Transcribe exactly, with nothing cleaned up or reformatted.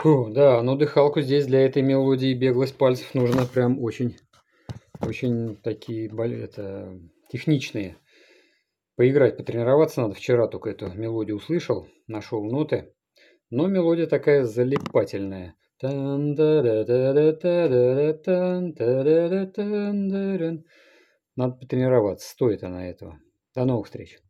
Фу, да, но дыхалку здесь для этой мелодии беглость пальцев нужно прям очень, очень такие боли- это, техничные. Поиграть, потренироваться надо. Вчера только эту мелодию услышал, нашел ноты. Но мелодия такая залипательная. Тан-да-да-да-да-да-да-тан-да-да-тан-да-ран. Надо потренироваться, стоит она этого. До новых встреч!